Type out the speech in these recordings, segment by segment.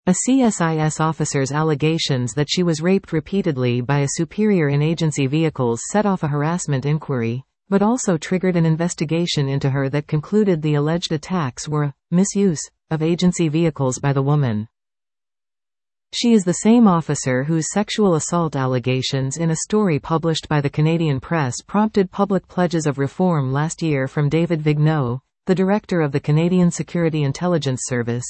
A CSIS officer's allegations that she was raped repeatedly by a superior in agency vehicles set off a harassment inquiry, but also triggered an investigation into her that concluded the alleged attacks were a misuse of agency vehicles by the woman. She is the same officer whose sexual assault allegations in a story published by the Canadian Press prompted public pledges of reform last year from David Vigneault, the director of the Canadian Security Intelligence Service.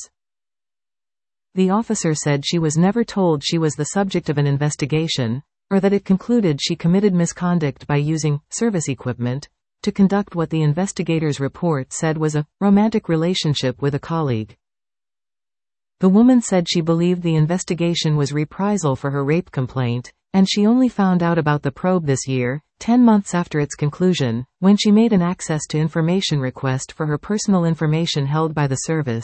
The officer said she was never told she was the subject of an investigation, or that it concluded she committed misconduct by using service equipment to conduct what the investigator's report said was a romantic relationship with a colleague. The woman said she believed the investigation was reprisal for her rape complaint, and she only found out about the probe this year, 10 months after its conclusion, when she made an access to information request for her personal information held by the service.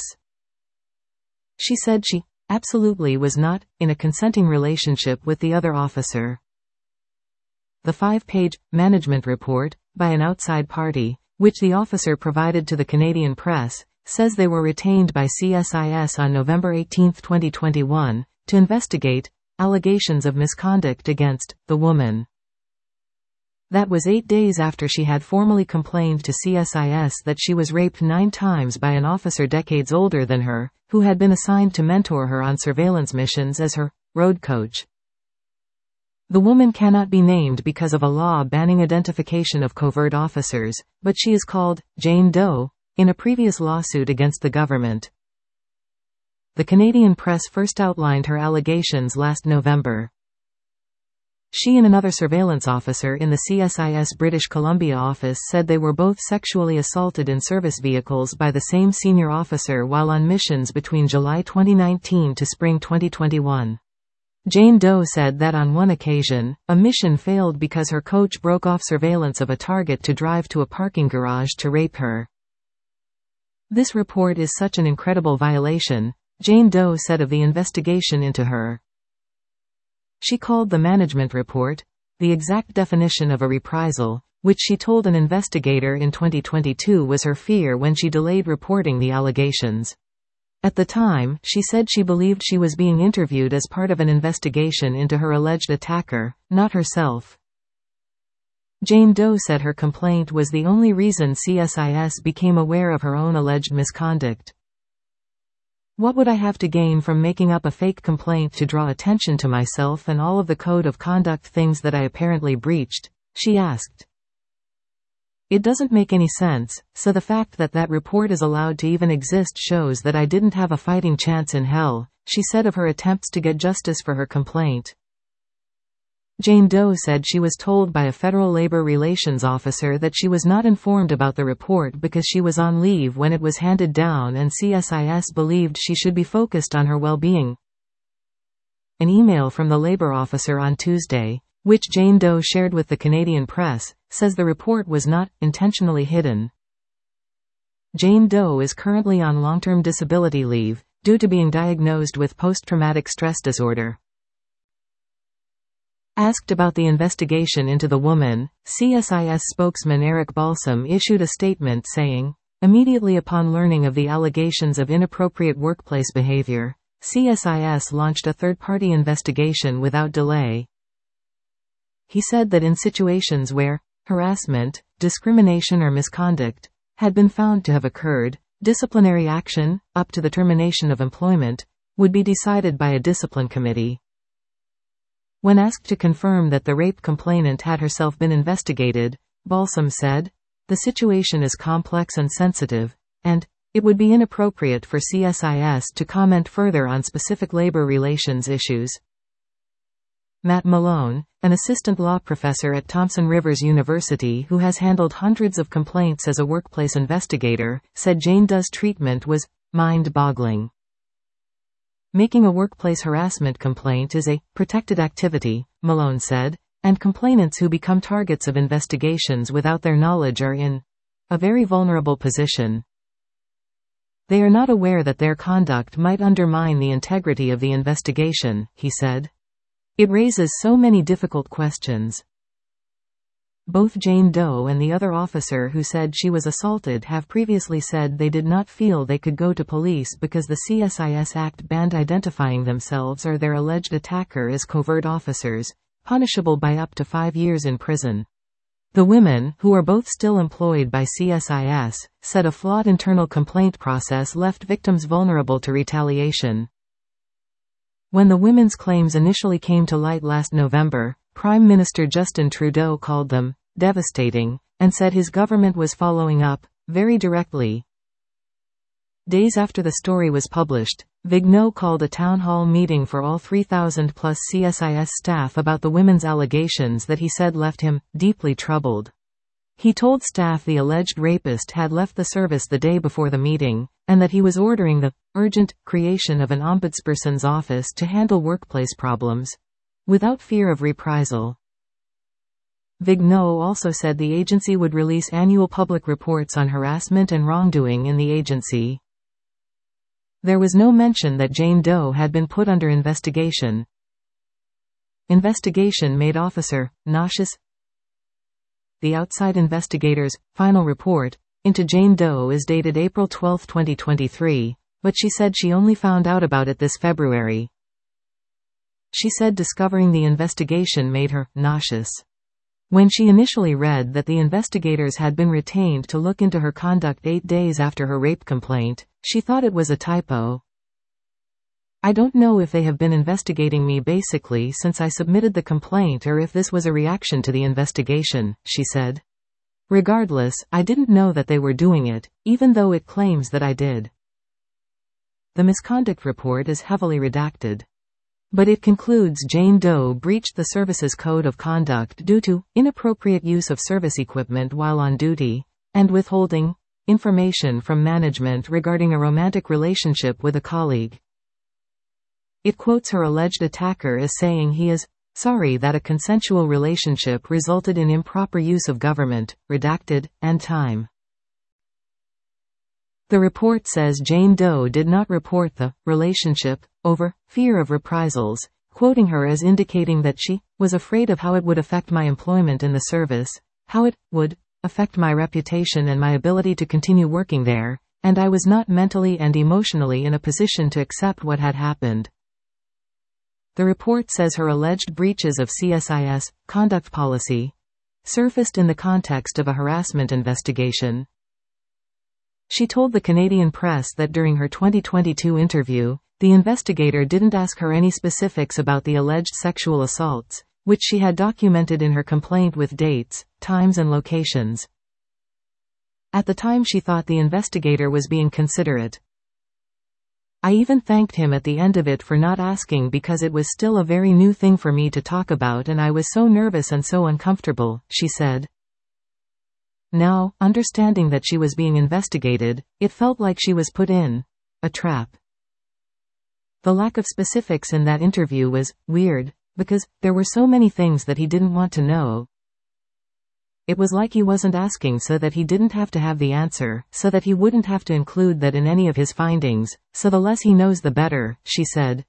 She said she absolutely was not in a consenting relationship with the other officer. The 5-page management report by an outside party, which the officer provided to the Canadian Press, says they were retained by CSIS on November 18, 2021, to investigate allegations of misconduct against the woman. That was 8 days after she had formally complained to CSIS that she was raped 9 times by an officer decades older than her, who had been assigned to mentor her on surveillance missions as her road coach. The woman cannot be named because of a law banning identification of covert officers, but she is called Jane Doe in a previous lawsuit against the government. The Canadian Press first outlined her allegations last November. She and another surveillance officer in the CSIS British Columbia office said they were both sexually assaulted in service vehicles by the same senior officer while on missions between July 2019 to spring 2021. Jane Doe said that on one occasion, a mission failed because her coach broke off surveillance of a target to drive to a parking garage to rape her. "This report is such an incredible violation," Jane Doe said of the investigation into her. She called the management report the exact definition of a reprisal, which she told an investigator in 2022 was her fear when she delayed reporting the allegations. At the time, she said she believed she was being interviewed as part of an investigation into her alleged attacker, not herself. Jane Doe said her complaint was the only reason CSIS became aware of her own alleged misconduct. "What would I have to gain from making up a fake complaint to draw attention to myself and all of the code of conduct things that I apparently breached?" she asked. "It doesn't make any sense, so the fact that that report is allowed to even exist shows that I didn't have a fighting chance in hell," she said of her attempts to get justice for her complaint. Jane Doe said she was told by a federal labor relations officer that she was not informed about the report because she was on leave when it was handed down and CSIS believed she should be focused on her well-being. An email from the labor officer on Tuesday, which Jane Doe shared with the Canadian Press, says the report was not intentionally hidden. Jane Doe is currently on long-term disability leave, due to being diagnosed with post-traumatic stress disorder. Asked about the investigation into the woman, CSIS spokesman Eric Balsam issued a statement saying, "Immediately upon learning of the allegations of inappropriate workplace behavior, CSIS launched a third-party investigation without delay." He said that in situations where harassment, discrimination or misconduct had been found to have occurred, disciplinary action, up to the termination of employment, would be decided by a discipline committee. When asked to confirm that the rape complainant had herself been investigated, Balsam said, "The situation is complex and sensitive, and it would be inappropriate for CSIS to comment further on specific labor relations issues." Matt Malone, an assistant law professor at Thompson Rivers University who has handled hundreds of complaints as a workplace investigator, said Jane Doe's treatment was mind-boggling. "Making a workplace harassment complaint is a protected activity," Malone said, "and complainants who become targets of investigations without their knowledge are in a very vulnerable position. They are not aware that their conduct might undermine the integrity of the investigation," he said. "It raises so many difficult questions." Both Jane Doe and the other officer who said she was assaulted have previously said they did not feel they could go to police because the CSIS Act banned identifying themselves or their alleged attacker as covert officers, punishable by up to 5 years in prison. The women, who are both still employed by CSIS, said a flawed internal complaint process left victims vulnerable to retaliation. When the women's claims initially came to light last November, Prime Minister Justin Trudeau called them devastating and said his government was following up very directly. Days after the story was published, Vigneault called a town hall meeting for all 3,000-plus CSIS staff about the women's allegations that he said left him deeply troubled. He told staff the alleged rapist had left the service the day before the meeting, and that he was ordering the urgent creation of an ombudsperson's office to handle workplace problems without fear of reprisal. Vigneault also said the agency would release annual public reports on harassment and wrongdoing in the agency. There was no mention that Jane Doe had been put under investigation. Investigation made Officer nauseous. The outside investigator's final report into Jane Doe is dated April 12, 2023, but she said she only found out about it this February. She said discovering the investigation made her nauseous. When she initially read that the investigators had been retained to look into her conduct 8 days after her rape complaint, she thought it was a typo. I don't know if they have been investigating me basically since I submitted the complaint or if this was a reaction to the investigation, she said. Regardless, I didn't know that they were doing it, even though it claims that I did. The misconduct report is heavily redacted. But it concludes Jane Doe breached the service's code of conduct due to inappropriate use of service equipment while on duty, and withholding information from management regarding a romantic relationship with a colleague. It quotes her alleged attacker as saying he is sorry that a consensual relationship resulted in improper use of government, redacted, and time. The report says Jane Doe did not report the relationship over fear of reprisals, quoting her as indicating that she was afraid of how it would affect my employment in the service, how it would affect my reputation and my ability to continue working there, and I was not mentally and emotionally in a position to accept what had happened. The report says her alleged breaches of CSIS conduct policy surfaced in the context of a harassment investigation. She told the Canadian press that during her 2022 interview, the investigator didn't ask her any specifics about the alleged sexual assaults, which she had documented in her complaint with dates, times and locations. At the time she thought the investigator was being considerate. I even thanked him at the end of it for not asking because it was still a very new thing for me to talk about and I was so nervous and so uncomfortable, she said. Now, understanding that she was being investigated, it felt like she was put in a trap. The lack of specifics in that interview was weird, because there were so many things that he didn't want to know. It was like he wasn't asking so that he didn't have to have the answer, so that he wouldn't have to include that in any of his findings, so the less he knows the better, she said.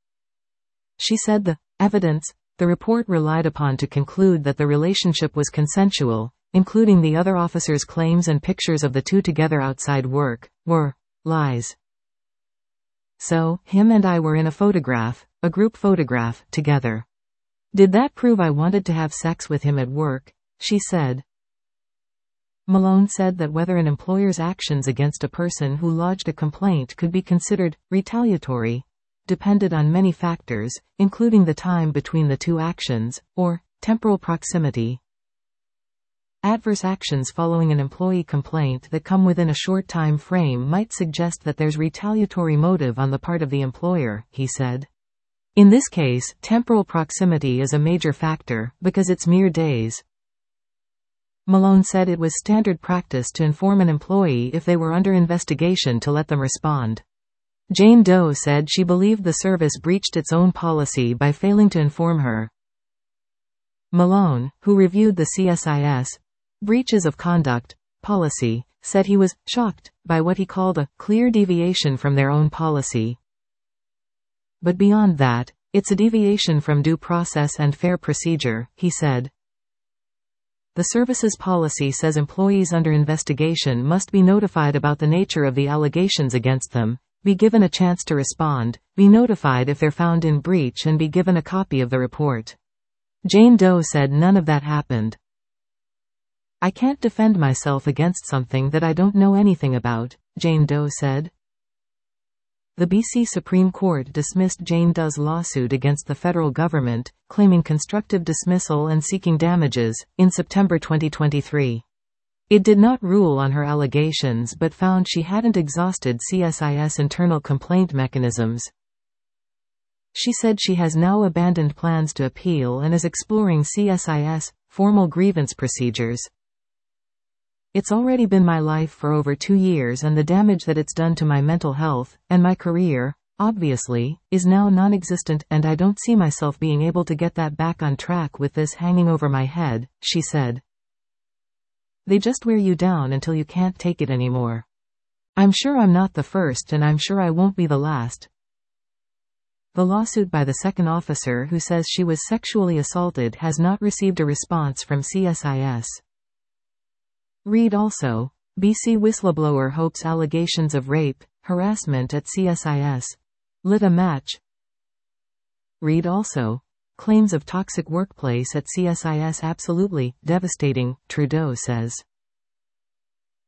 She said the evidence the report relied upon to conclude that the relationship was consensual, including the other officers' claims and pictures of the two together outside work, were lies. So, him and I were in a group photograph, together. Did that prove I wanted to have sex with him at work? She said. Malone said that whether an employer's actions against a person who lodged a complaint could be considered retaliatory depended on many factors, including the time between the two actions, or temporal proximity. Adverse actions following an employee complaint that come within a short time frame might suggest that there's retaliatory motive on the part of the employer, he said. In this case, temporal proximity is a major factor, because it's mere days. Malone said it was standard practice to inform an employee if they were under investigation to let them respond. Jane Doe said she believed the service breached its own policy by failing to inform her. Malone, who reviewed the CSIS breaches of conduct policy, said he was shocked by what he called a clear deviation from their own policy. But beyond that, it's a deviation from due process and fair procedure, he said. The service's policy says employees under investigation must be notified about the nature of the allegations against them, be given a chance to respond, be notified if they're found in breach, and be given a copy of the report. Jane Doe said none of that happened. "I can't defend myself against something that I don't know anything about," Jane Doe said. The BC Supreme Court dismissed Jane Doe's lawsuit against the federal government, claiming constructive dismissal and seeking damages, in September 2023. It did not rule on her allegations but found she hadn't exhausted CSIS internal complaint mechanisms. She said she has now abandoned plans to appeal and is exploring CSIS formal grievance procedures. "It's already been my life for over 2 years, and the damage that it's done to my mental health, and my career, obviously, is now non-existent, and I don't see myself being able to get that back on track with this hanging over my head," she said. "They just wear you down until you can't take it anymore. I'm sure I'm not the first, and I'm sure I won't be the last." The lawsuit by the second officer, who says she was sexually assaulted, has not received a response from CSIS. Read also, BC whistleblower hopes allegations of rape, harassment at CSIS lit a match. Read also, claims of toxic workplace at CSIS absolutely devastating, Trudeau says.